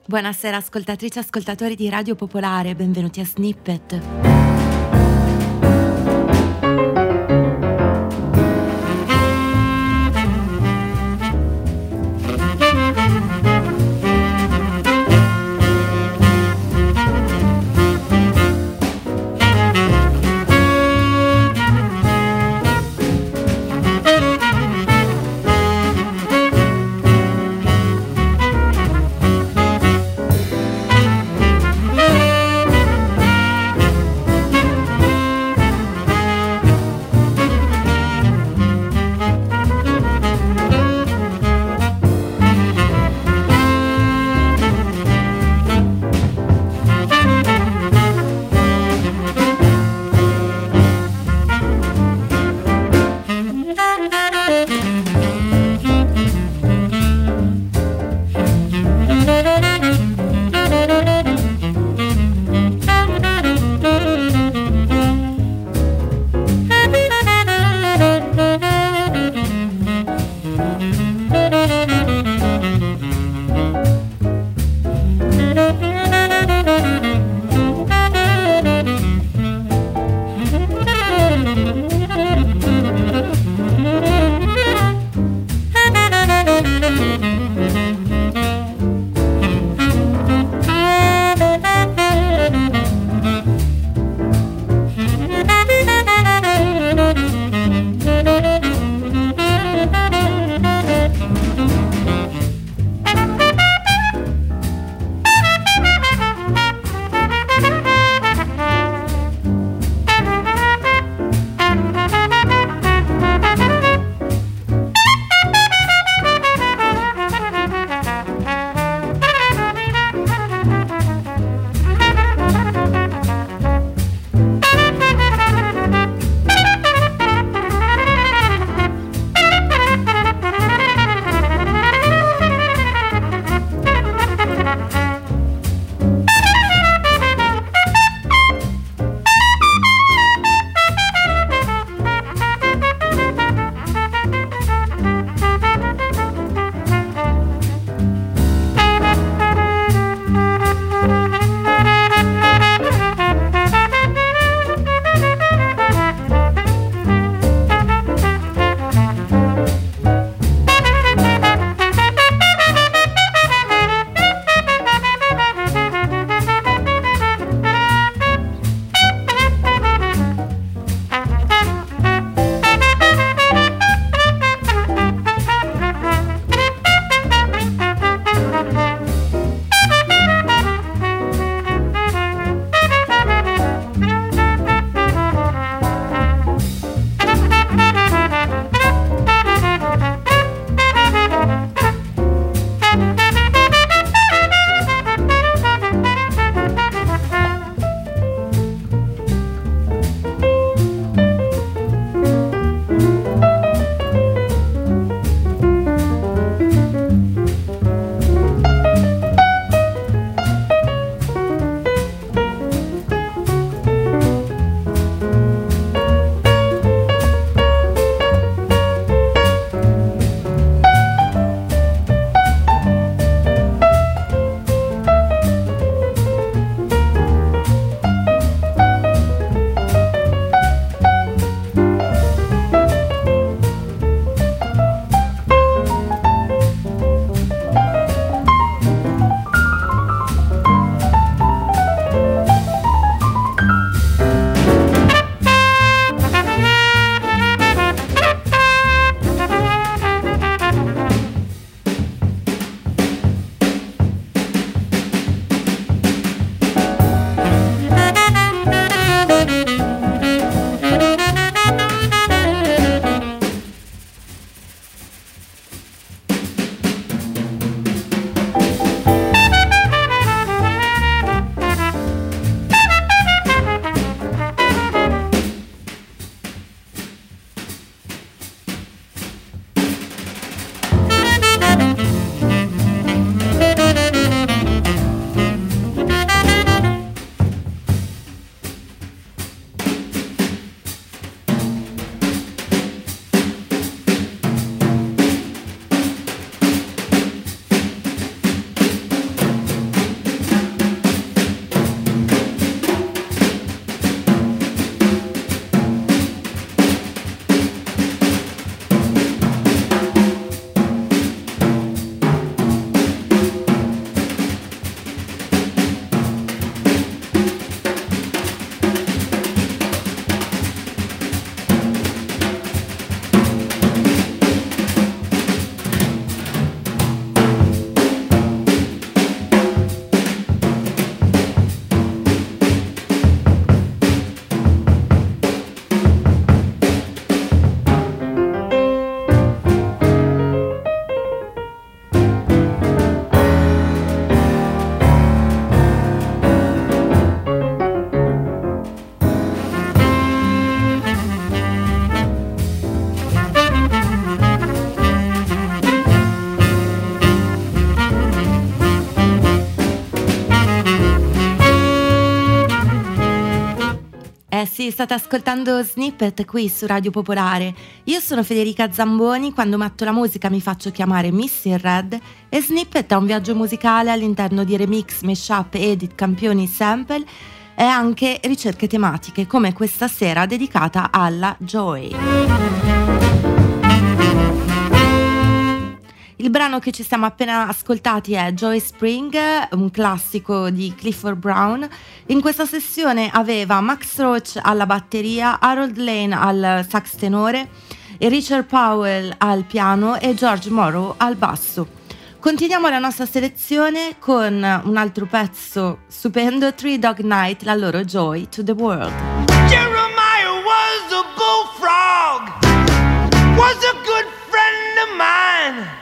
Buonasera ascoltatrici e ascoltatori di Radio Popolare, benvenuti a Snippet. Sì, state ascoltando Snippet qui su Radio Popolare. Io sono Federica Zamboni, quando metto la musica mi faccio chiamare Missy Red e Snippet è un viaggio musicale all'interno di remix, mashup, edit, campioni, sample e anche ricerche tematiche, come questa sera dedicata alla Joy. Il brano che ci siamo appena ascoltati è Joy Spring, un classico di Clifford Brown. In questa sessione aveva Max Roach alla batteria, Harold Lane al sax tenore, e Richard Powell al piano e George Morrow al basso. Continuiamo la nostra selezione con un altro pezzo stupendo, Three Dog Night, la loro Joy to the World. Jeremiah was a bullfrog, was a good friend of mine.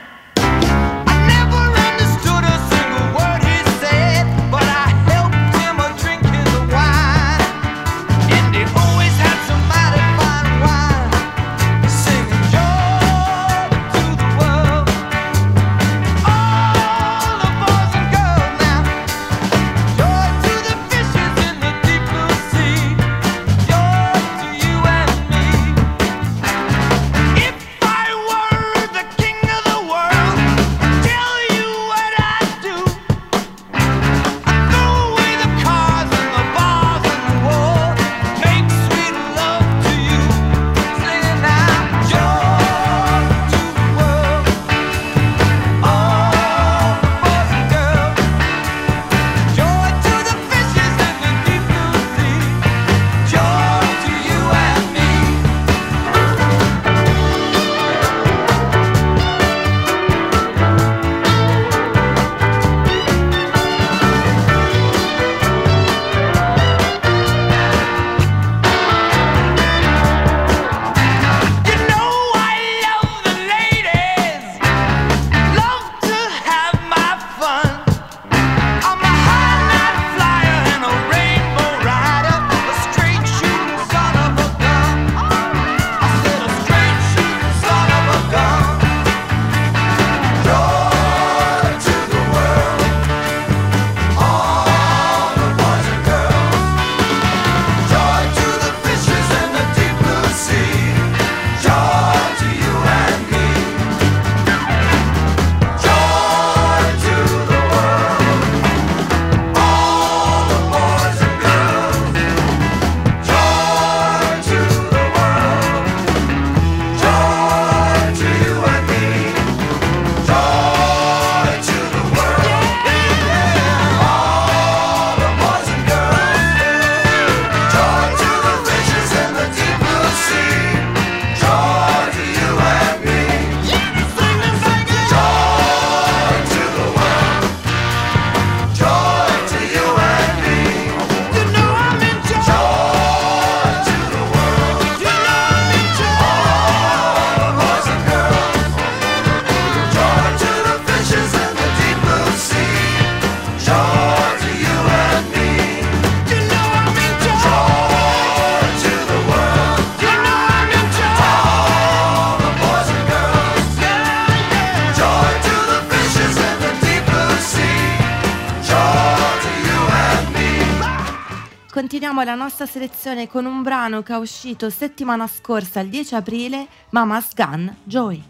Continuiamo la nostra selezione con un brano che è uscito settimana scorsa, il 10 aprile, Mama's Gun, Joy.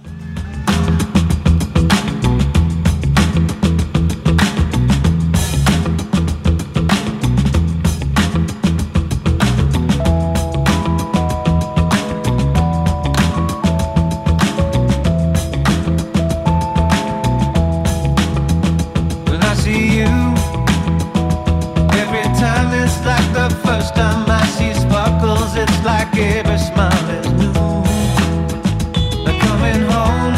Every smile is new. Coming home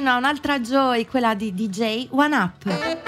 torna un'altra Joy, quella di DJ One Up.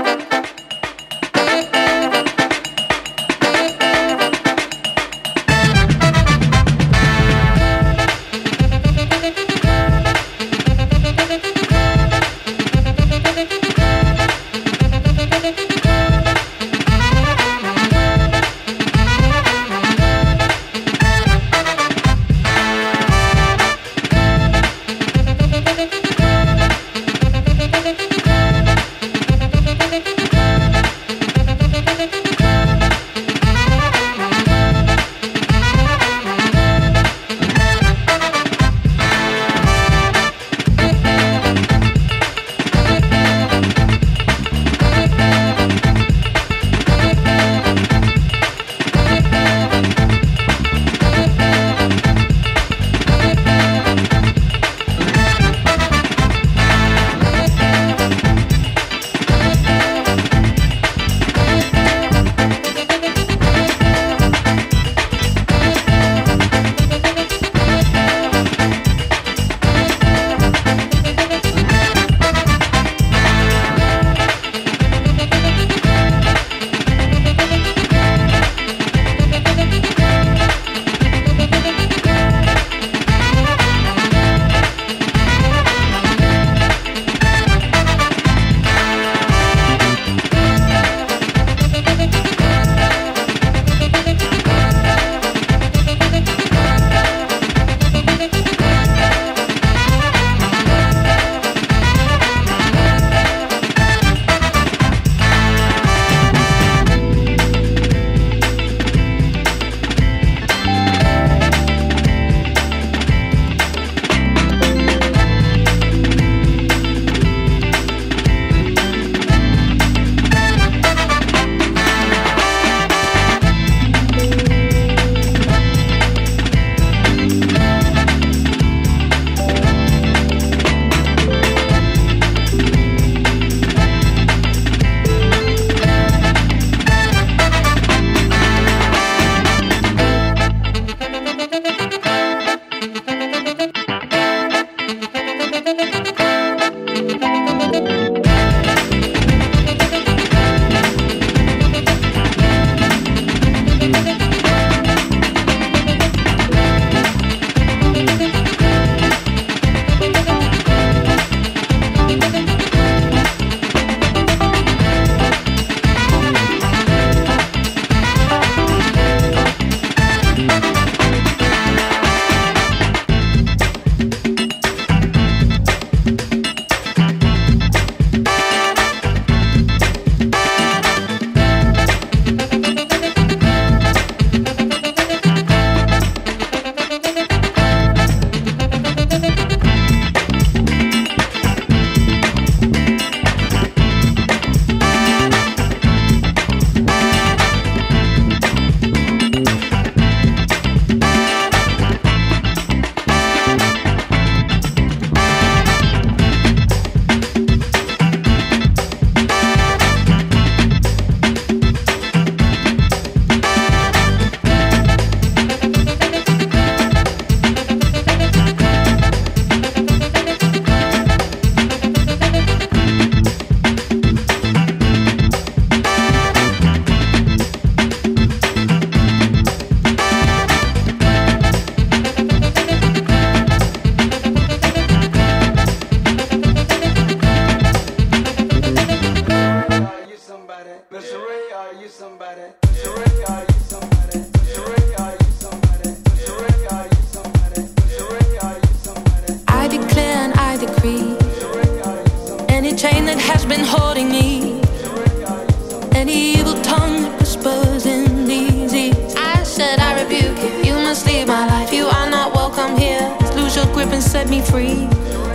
Set me free.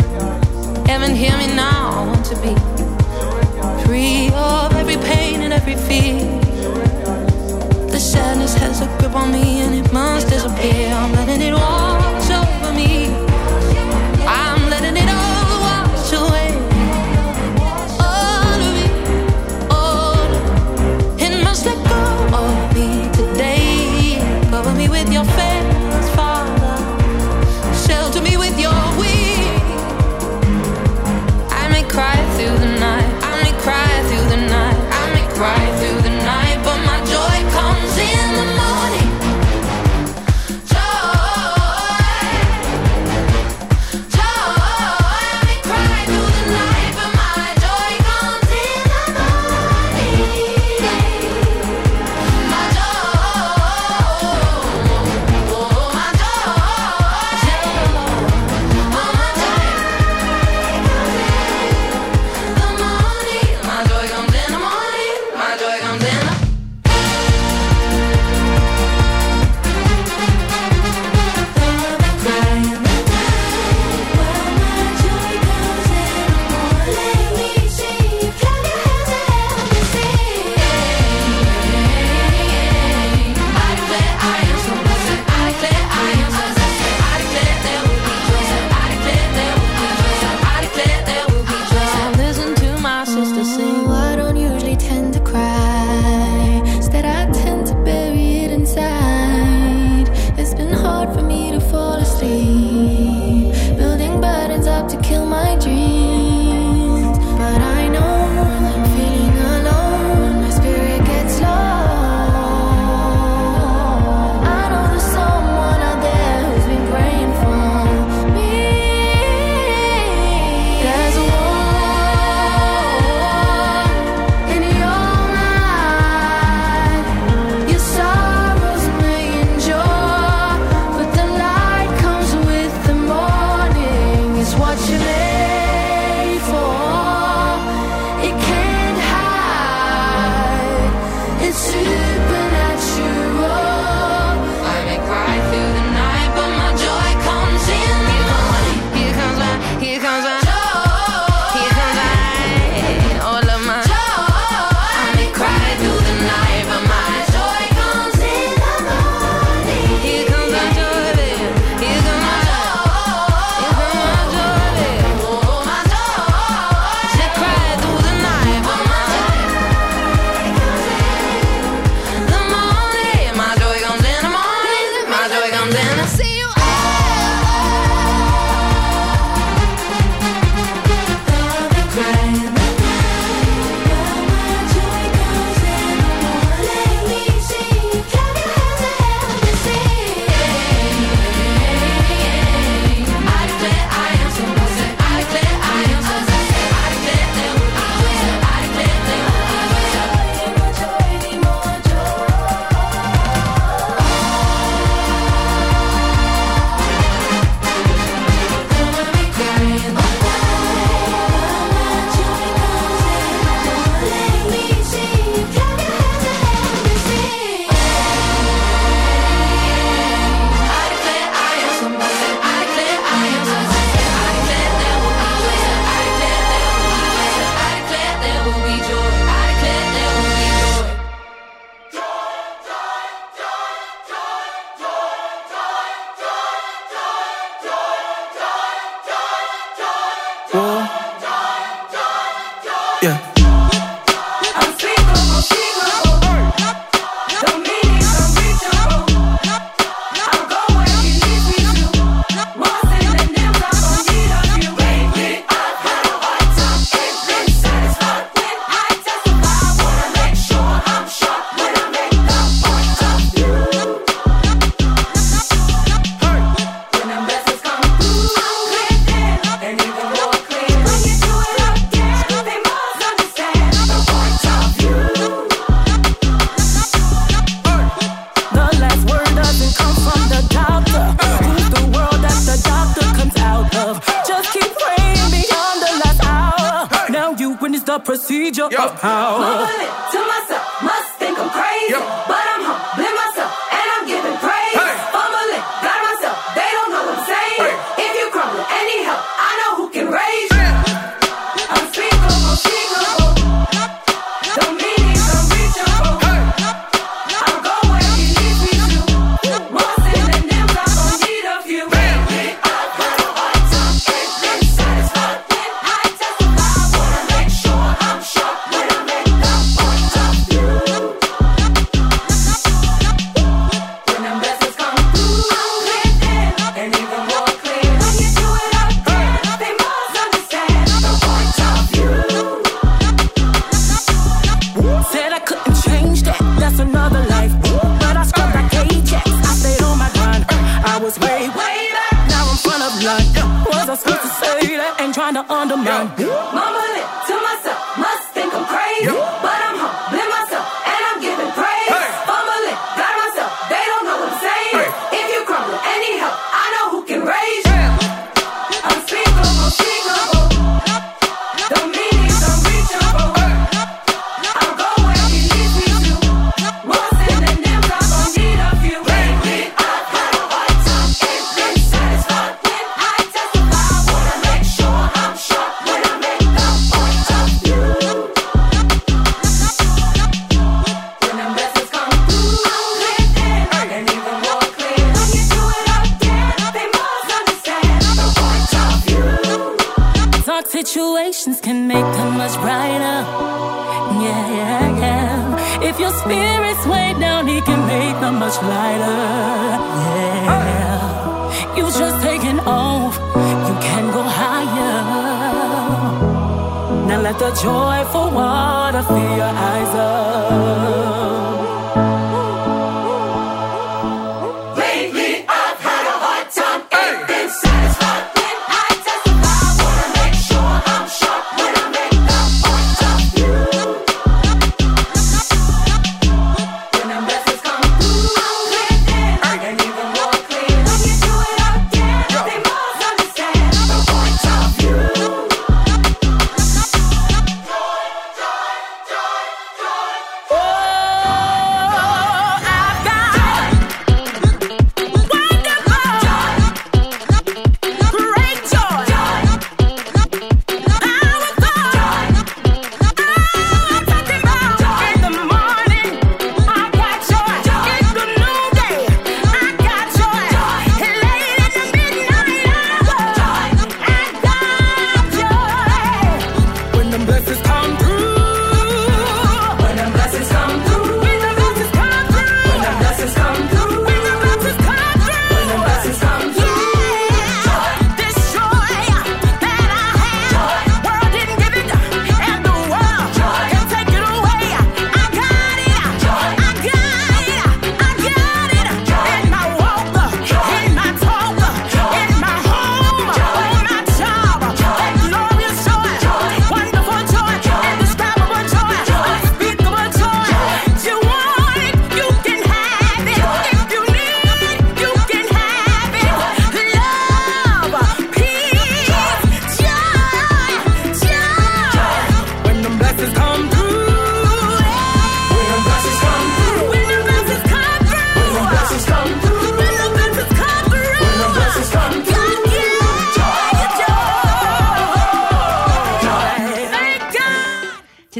Heaven, hear me now. I want to be free of every pain and every fear. The sadness has a grip on me and it must disappear. I'm letting it wash over me. I'm letting it all wash away. All of it, all of it. It must let go of me today. Cover me with your face, Father. Shelter me with your wings. supernatural. I may cry through the night, but my joy comes in the morning. Here comes my joy. Here comes my all of my joy. I may cry through the night, but my joy comes in the morning. Here comes my joy, baby. Here comes my joy. Here comes my joy, baby. Oh, my joy. She cried through the night, but my joy comes in the morning. My joy comes in the morning. My joy comes in. I see you. Procedure of how mumbling to myself, must think I'm crazy, but I'm humbling myself and I'm giving praise. Fumbling, got myself, they don't know what I'm saying. If you crumble, any help, I know who can raise you. Unspeakable, unspeakable, the meaning's unreachable. I'll go where you need me to. More sin than them, I'm gon' need a few. I've had a hard time, ain't been satisfied. When I testify, wanna make sure I'm sure when I make the point of view. When them blessings come through, I'm clear and even more clear. When you do it again, they must understand the point of view. said I couldn't change that. That's another life. But I scrubbed like Ajax. I stayed on my grind. I was way back. Now I'm front of line. Was I supposed to say that? Ain't trying to undermine. Mumbling to myself, must think I'm crazy, but I'm humbling myself and I'm giving praise. Fumbling, got myself, they don't know what I'm saying. If you crumble, any help, I know who can raise you. Unspeakable, unspeakable, the meaning's unreachable. I'll go where you need me to. More sin than them, I'm gon' need a few. Lately, I've had a hard time, ain't been satisfied. When I testify, wanna make sure I'm sure when I make the point of view. When them blessings come through, I'm clear and even more clear. When you do it again, they must understand the point of view. Dark situations can make them much brighter. Yeah. If your spirit's way down, he can make them much lighter. Yeah. You just taking off, you can go higher. Now let the joyful water fill your eyes up. Lately, I've had a hard time, ain't been satisfied. When I testify, wanna make sure I'm sure when I make the point of view. When them blessings come through, I'm clear and even more clear. When you do it again, they must understand the point of view. Joy, joy, joy, joy, joy.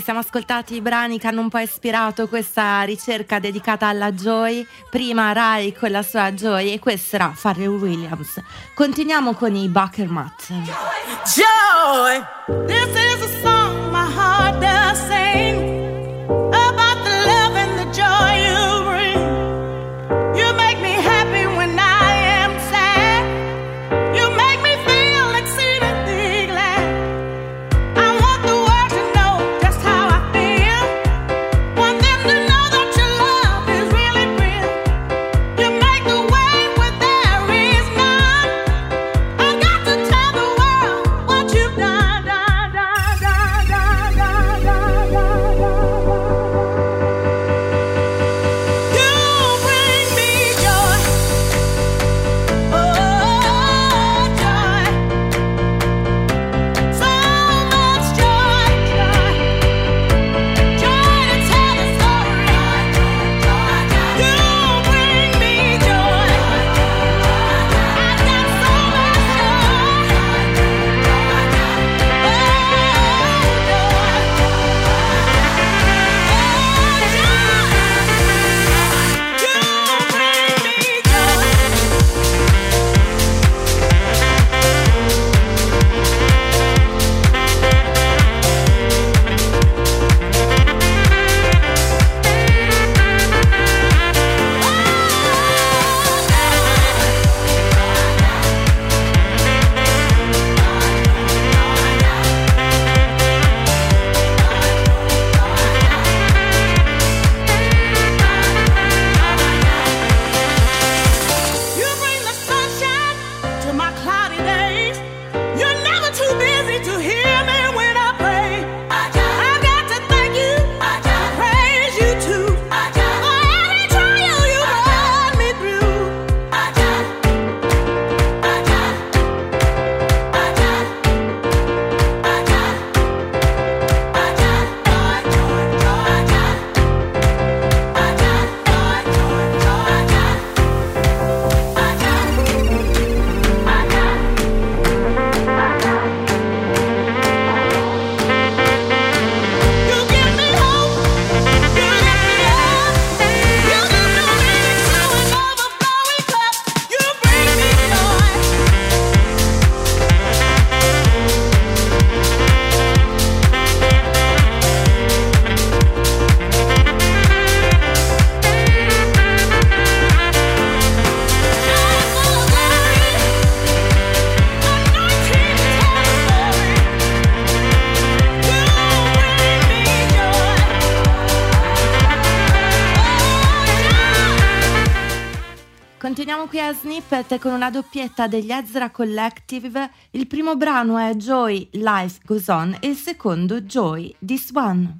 ci siamo ascoltati i brani che hanno un po' ispirato questa ricerca dedicata alla Joy. Prima Rai con la sua Joy e questa era Pharrell Williams. Continuiamo con i Buckermat. Joy, this is a song my heart does sing about the love and the joy you bring. You make me happy when I am sad. You make me feel exceedingly glad. I want the world to know just how I feel. Want them to know that your love is really real. You make the way where there is none. I've got to tell the world what you've done. Continuiamo qui a Snippet con una doppietta degli Ezra Collective. Il primo brano è Joy, Life Goes On e il secondo Joy, This One.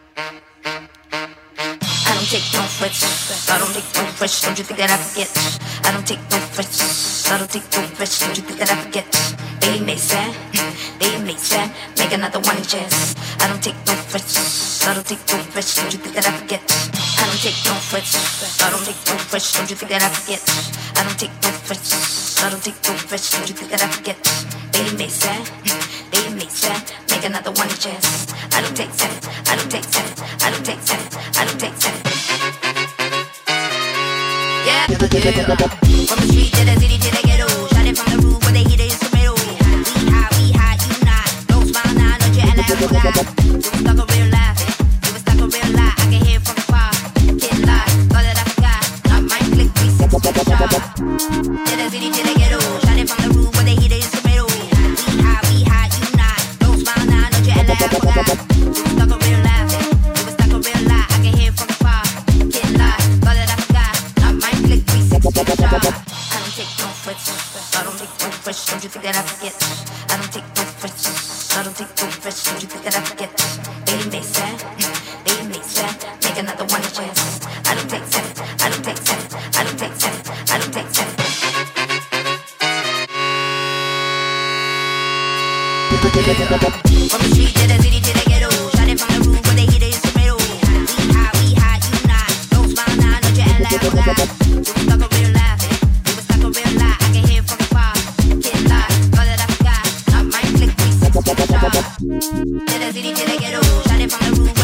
I don't take no frets, I don't take no frets, don't you think that I forget? I don't take no frets, I don't take no frets, don't you think that I forget? They make sad, make another one chance. I don't take no frets, I don't take no frets, don't you think that I forget? I don't take no frets, I don't take no frets, don't you think that I forget? I don't take no frets, I don't take no frets, don't you think that I forget? They make sad, make another one chance. I don't take that, I don't take that, I don't take that, I don't take that. Yeah, from the street to the city to the ghetto, shot it from the roof where they hear the instrumental. We high, you not. Don't smile now, don't you act like a guy. You was stuck a real life, you was stuck a real lie. I can hear it from afar, can't lie, thought that I forgot. Not my click, 360 shot. To the city to the ghetto, shot it from the roof where they hear the instrumental. We high, you not. Don't smile now, don't you act like a guy. You was stuck a real life, you was stuck a real lie. I can hear it from afar, can't lie, thought that I forgot. Not my click, 360 shot. I don't take no frets, I don't take no frets, don't you think that I forget? I don't take no frets, I don't take no frets, don't you think that I forget? They make sad, make another one chance. I don't take that, I don't take that, I don't take that, I don't take that. From the street to the city to the ghetto, shot it from the roof where they hear the instrumental. We high, you not. Don't smile now, don't you act like a guy. You was stuck a real life, you was stuck a real lie. I can hear it from afar, can't lie, thought that I forgot. Not my click, 360 shot. To the city to the ghetto, shot it from the roof.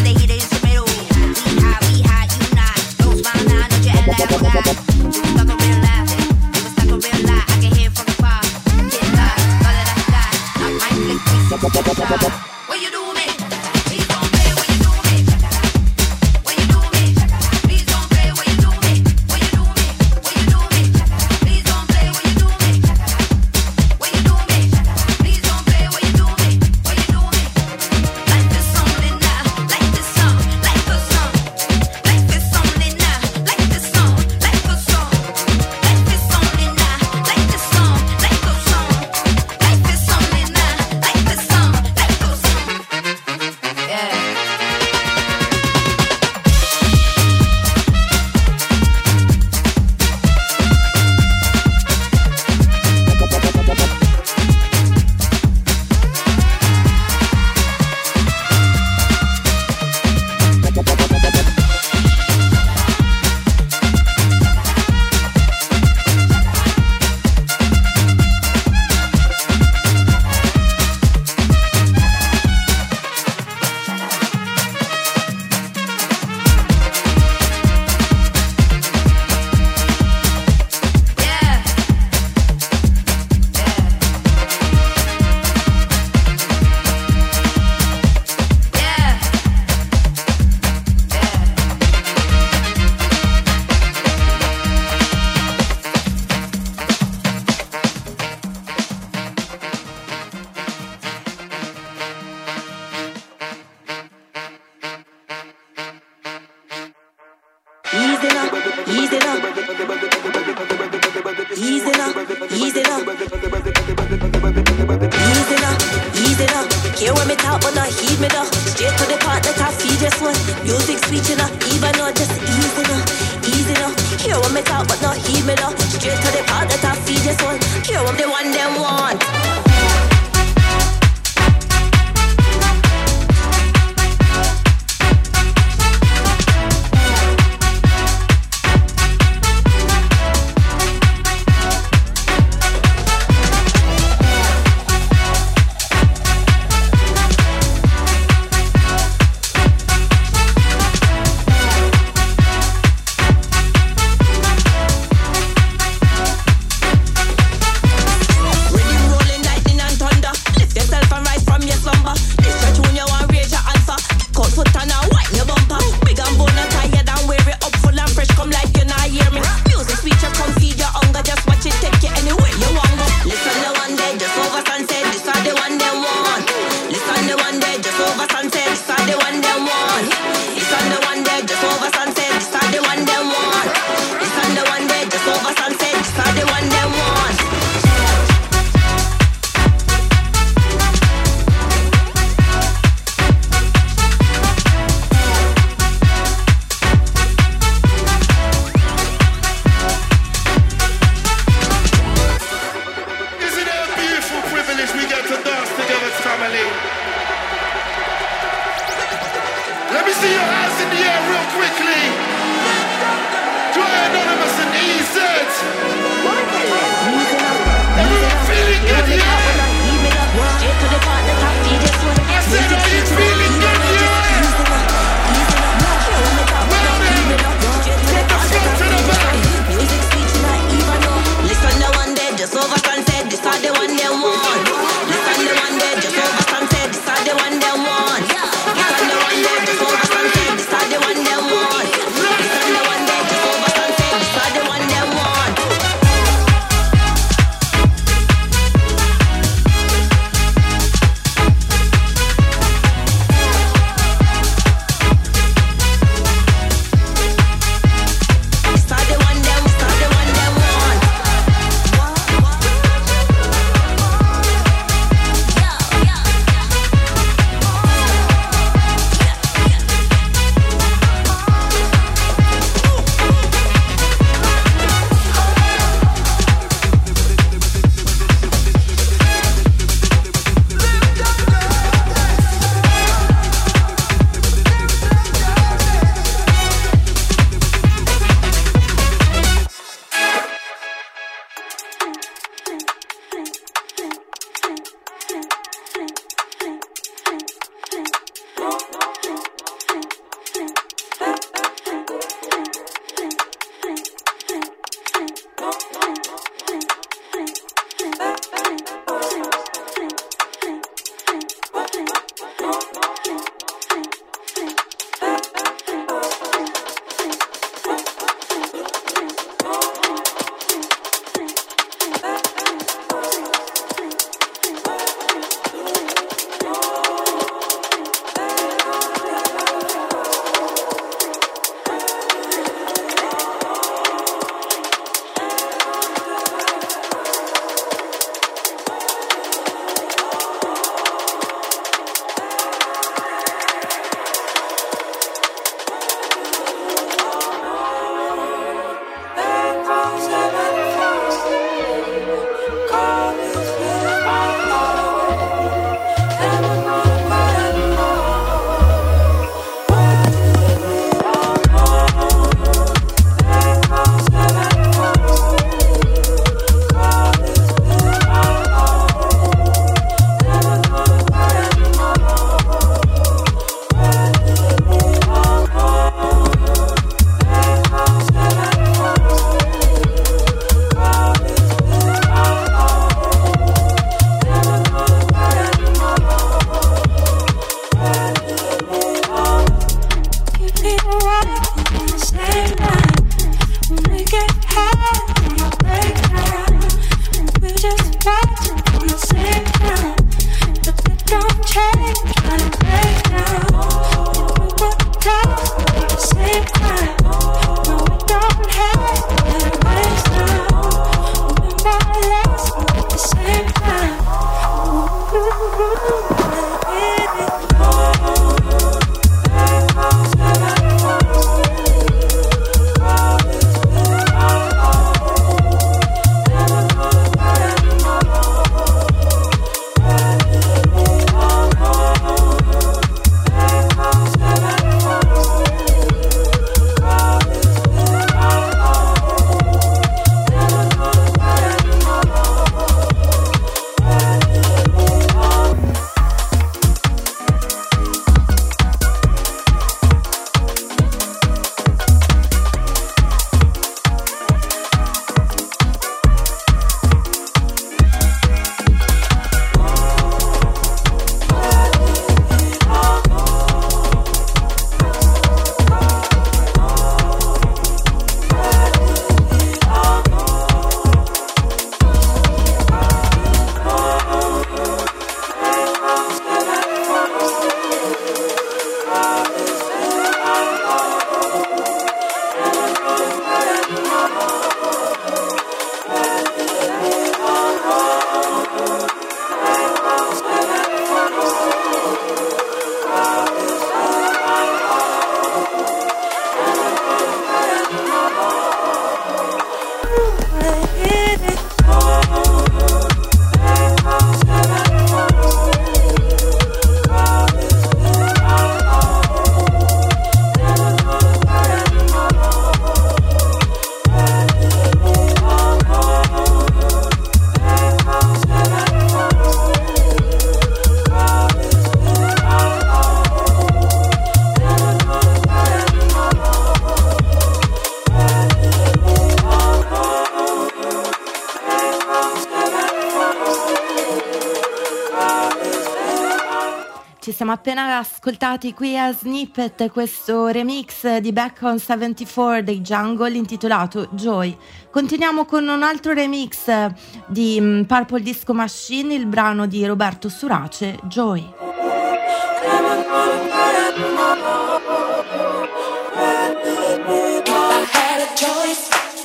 easy now. Easy now, easy now. Easy now, easy now. Hear when me talk but not heed me though. Straight to the part that I feed just one. Music sweet you know, even though just easy now, easy now. Hear when me talk but not heed me though. Straight to the part that I feed just one. Hear when the one them want. ci siamo appena ascoltati qui a Snippet questo remix di Back on 74 dei Jungle intitolato Joy. Continuiamo con un altro remix di Purple Disco Machine, il brano di Roberto Surace, Joy. I had a choice.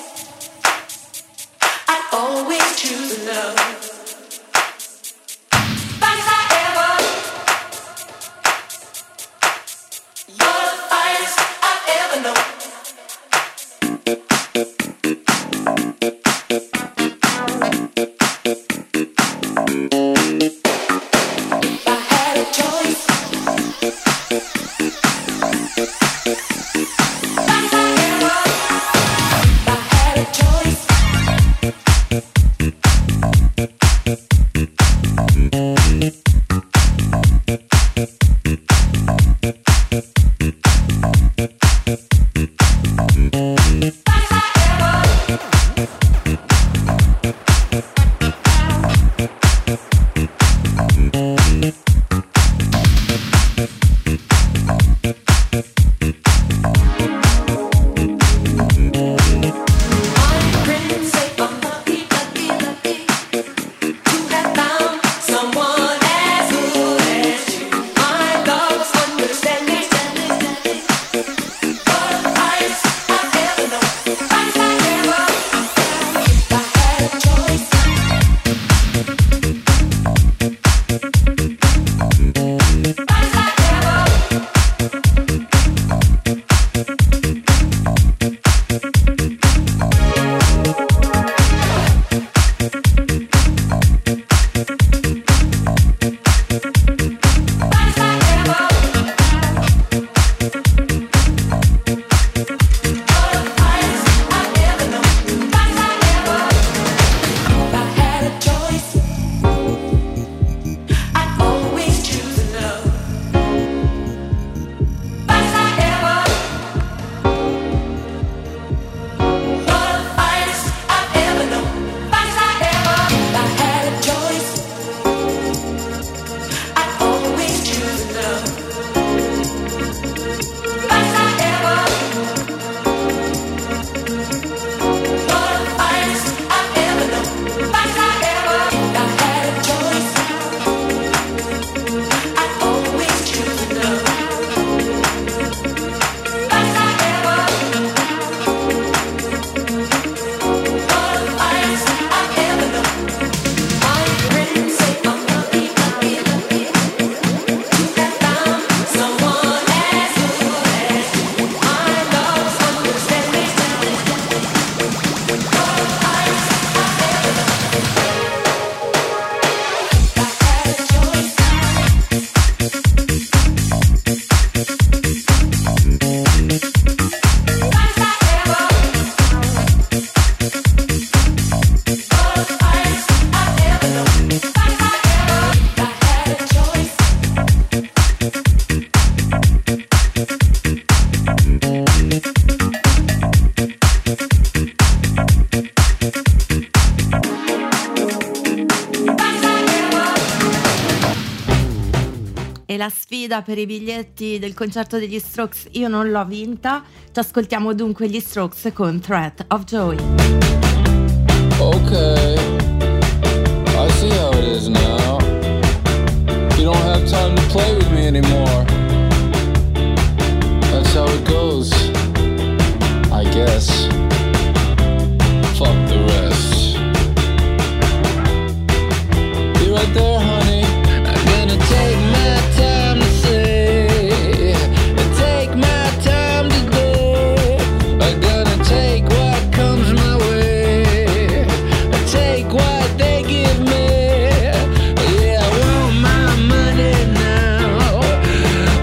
I'd always choose love. Finest I ever. You're the finest I've ever known. If I had a choice. La sfida per i biglietti del concerto degli Strokes io non l'ho vinta. Ci ascoltiamo dunque gli Strokes con Threat of Joy. Okay, I see how it is now. You don't have time to play with me anymore. That's how it goes, I guess. Fuck the rest. You right there, honey? I'm gonna take my time to say, and take my time today. I'm gonna take what comes my way, and take what they give me. Yeah, I want my money now.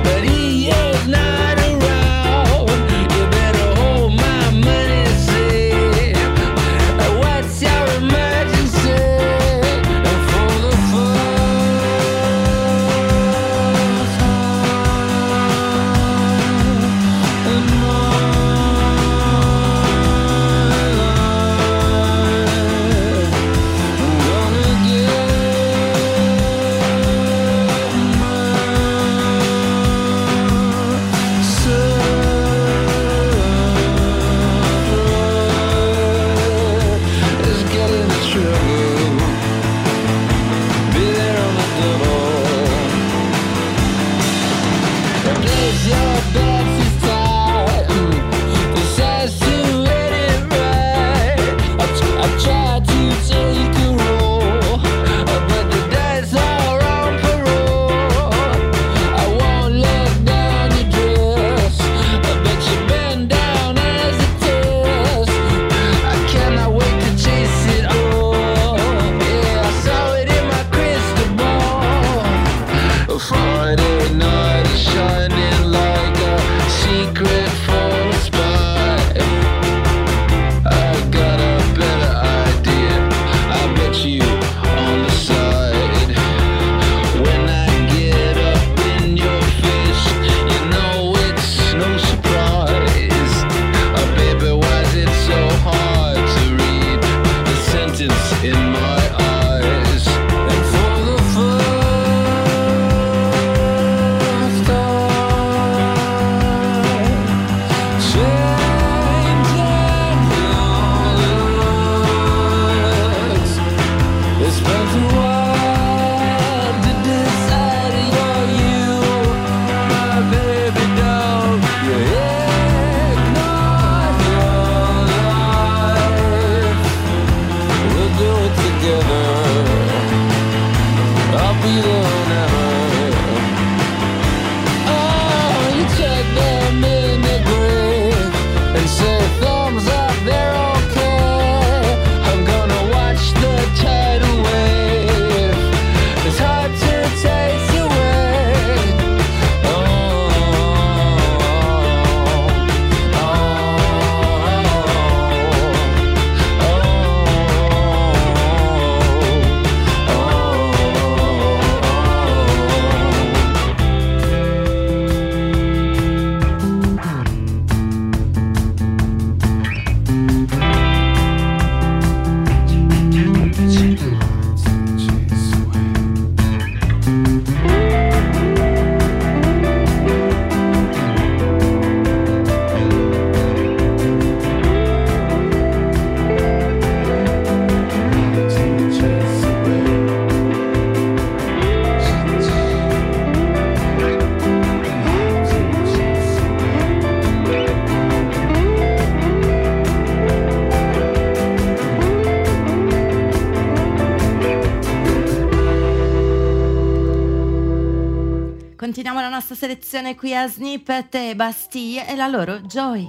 la nostra selezione qui a Snippet e Bastille e la loro Joy.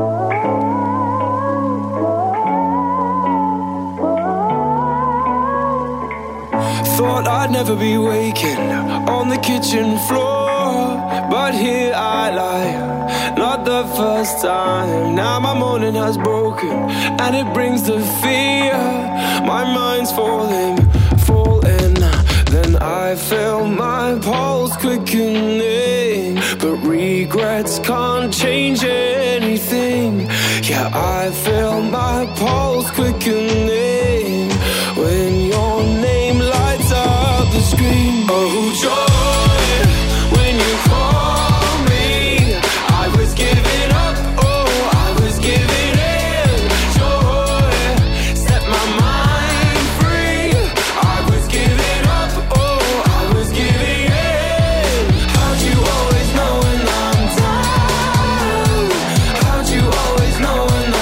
Thought I'd never be waking on the kitchen floor, but here I lie, not the first time. Now my morning has broken and it brings the fear. My mind's falling. Then I feel my pulse quickening, but regrets can't change anything. Yeah, I feel my pulse quickening when your name lights up the screen. Oh, joy, when you call me, I was giving up, oh, I was giving in. Joy, set my mind free, I was giving up, oh, I was giving in. How'd you always know when I'm down? How'd you always know when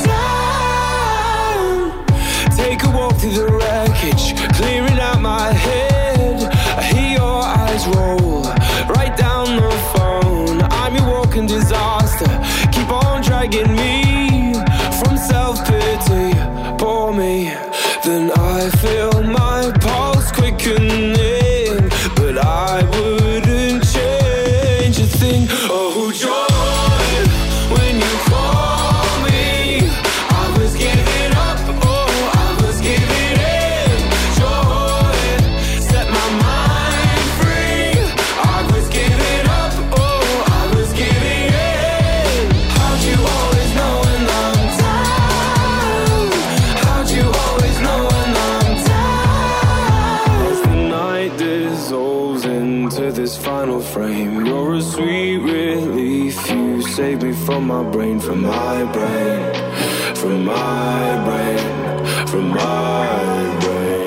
I'm down? Take a walk through the wreckage, clearing out my head. I hear your eyes roll right down the phone. I'm your walking disaster, keep on dragging me from self-pity. Pour me, then I feel my pulse quickening, but I wouldn't change a thing. Oh, joy, when you call me, I was giving up, oh, I was giving in. Joy, set my mind free, I was giving up, oh, I was giving in. How'd you always know when I'm down? How'd you always know when I'm down? As the night dissolves into this final frame, you're a sweet relief. You save me from my brain, from my brain, from my brain, from my brain.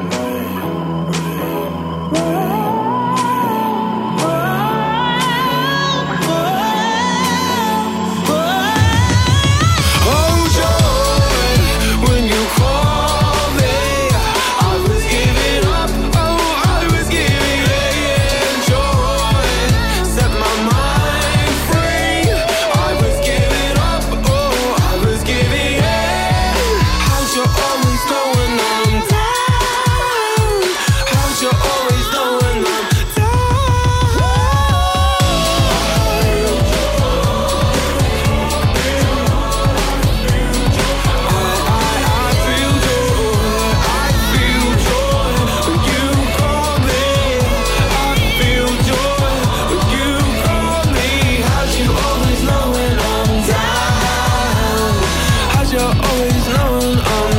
Oh, joy, when you call me, I was giving up, oh, I was giving in. Joy, set my mind free, I was giving up, oh, I was giving in. How'd you always know when I'm down? How'd you always know when I'm down? I feel joy when you call me. I feel joy when you call me. How'd you always know when I'm down? How'd you always know when I'm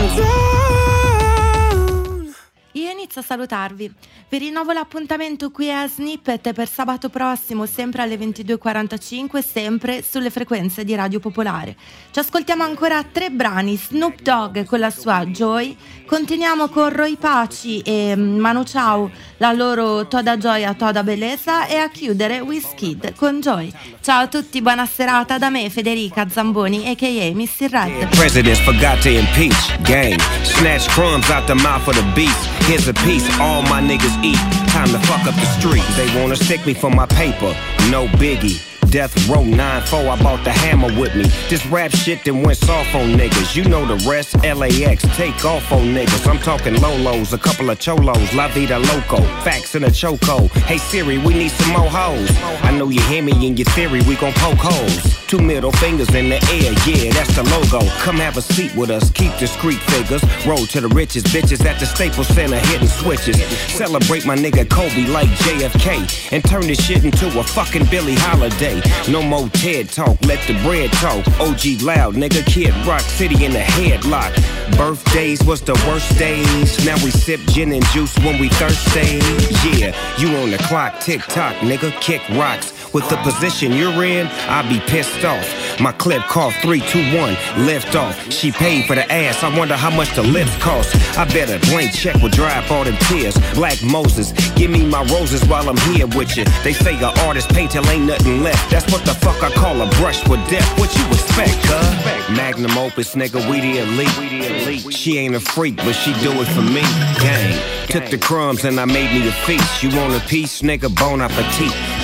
down? Io inizio a salutarvi. Vi rinnovo l'appuntamento qui a Snippet per sabato prossimo, sempre alle 22:45, sempre sulle frequenze di Radio Popolare. Ci ascoltiamo ancora 3 brani: Snoop Dogg con la sua Joy, continuiamo con Roy Paci e Manu Chao, la loro Toda Gioia, Toda Bellezza, e a chiudere Wizkid con Joy. Ciao a tutti, buona serata da me, Federica Zamboni, a.k.a. Missy Red. Presidents forgot to impeach. Gang. Snatch crumbs out the mouth of the beast. Here's a piece all my niggas eat. Time to fuck up the street. They wanna stick me for my paper. No biggie. Death Row 9-4, I bought the hammer with me. This rap shit then went soft on niggas. You know the rest, LAX, take off on niggas. I'm talking Lolos, a couple of cholos, La Vida Loco, facts in a choco. Hey Siri, we need some more hoes. I know you hear me in your theory, we gon' poke holes. 2 middle fingers in the air, yeah, that's the logo. Come have a seat with us, keep discreet figures. Roll to the richest bitches at the Staples Center, hitting switches. Celebrate my nigga Kobe like JFK, and turn this shit into a fucking Billie Holiday. No more TED talk, let the bread talk. OG loud, nigga, Kid Rock City in the headlock. Birthdays was the worst days. Now we sip gin and juice when we thirsty. Yeah, you on the clock, tick tock, nigga, kick rocks. With the position you're in, I'll be pissed off. My clip called 3, 2, 1, lift off. She paid for the ass, I wonder how much the lips cost. I bet a blank check will dry up all them tears. Black Moses, give me my roses while I'm here with you. They say an artist paint till ain't nothing left. That's what the fuck I call a brush with death. What you expect, huh? Magnum opus, nigga, we the elite. She ain't a freak, but she do it for me. Gang. Took the crumbs and I made me a feast. You want a piece, nigga, bon appetit.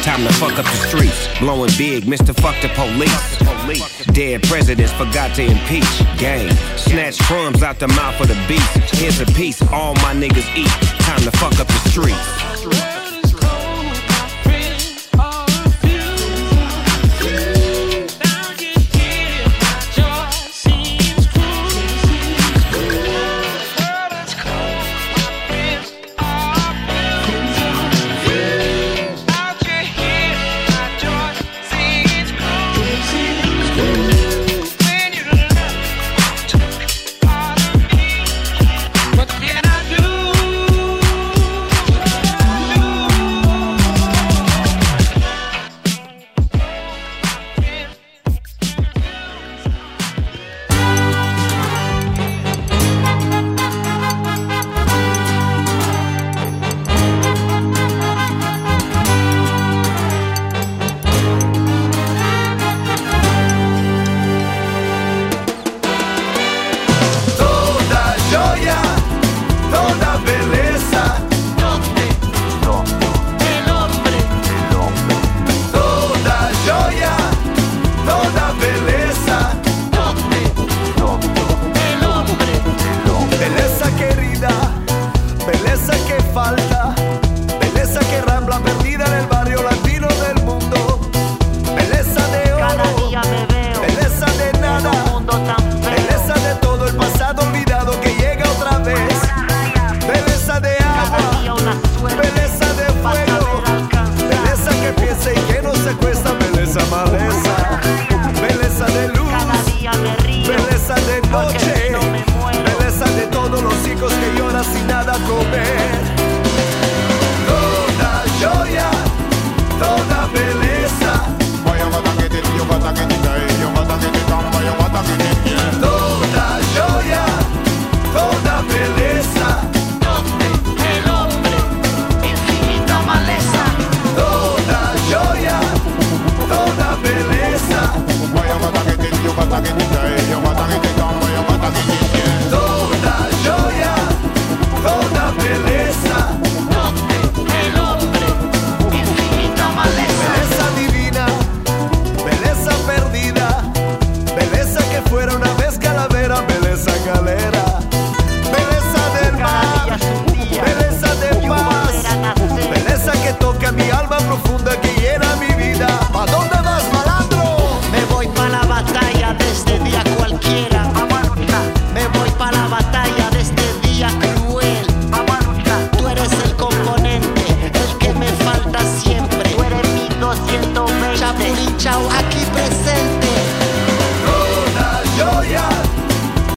Time to fuck up the streets. Blowing big, Mr. Fuck the police. Dead presidents forgot to impeach. Gang, snatch crumbs out the mouth of the beast. Here's a piece, all my niggas eat. Time to fuck up the streets. Belleza que toca mi alma profunda que